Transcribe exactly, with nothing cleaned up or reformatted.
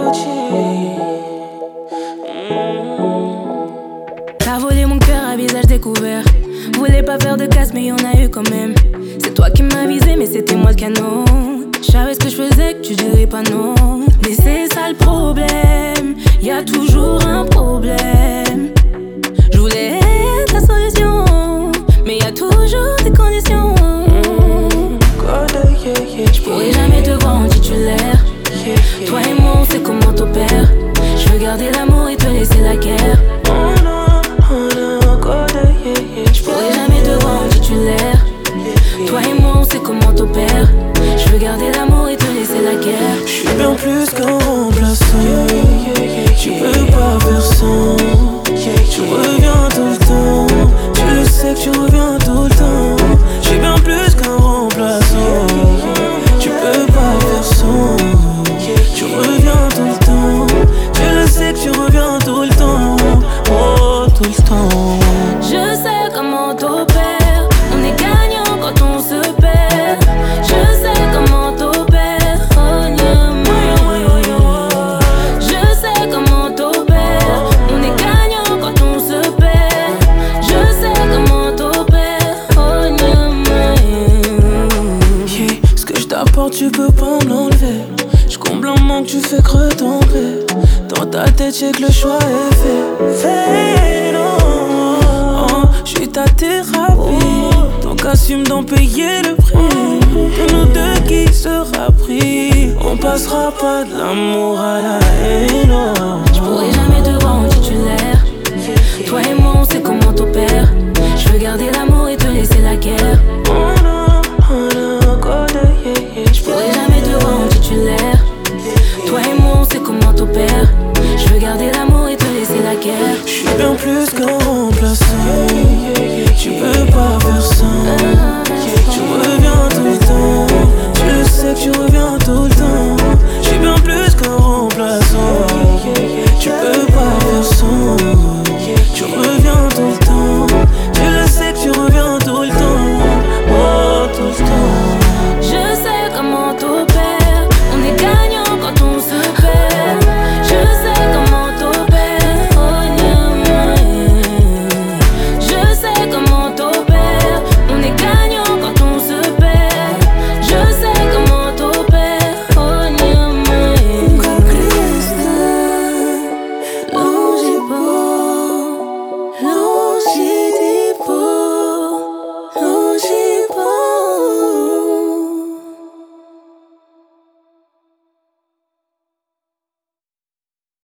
T'as volé mon cœur à visage découvert. Voulais pas faire de casse mais y'en a eu quand même. C'est toi qui m'as visé mais c'était moi le canon. Je savais ce que je faisais que tu dirais pas non. Mais c'est ça le problème, y'a toujours un problème. Je voulais être la solution, mais y'a toujours des conditions. Je pourrais jamais te voir en titulaire. Toi et moi on sait comment t'opères. Je veux garder l'amour et te laisser la guerre. Je pourrais jamais te voir en titulaire. Toi et moi on sait comment t'opères. Je veux garder l'amour et te laisser la guerre. Je suis bien plus qu'un remplaçant. Tu peux pas faire sans. Tu reviens tout le temps. Tu le sais que tu reviens tout le temps. Je suis bien plus qu'un remplaçant. Tu peux pas faire sans. Tu reviens tout le temps. Tu le sais que tu reviens tout le temps. Oh, tout le temps. Je sais comment t'opères. On est gagnant quand on se perd. Je sais comment t'opères. Oh, yeah, yeah. Je sais comment t'opères. On est gagnant quand on se perd. Je sais comment t'opères. Oh, yeah, yeah. Yeah, ce que je t'apporte, tu peux pas me l'enlever. Je comble un manque, tu fais que retomber. Dans ta tête, j'ai que le choix est fait. Fait, non. Oh, je suis ta thérapie. Donc assume d'en payer le prix. De nous deux, qui sera pris? On passera pas de l'amour à la haine. Je pourrais jamais te voir en titulaire. Toi et moi on sait comment t'opères. Je veux garder l'amour et te laisser la guerre.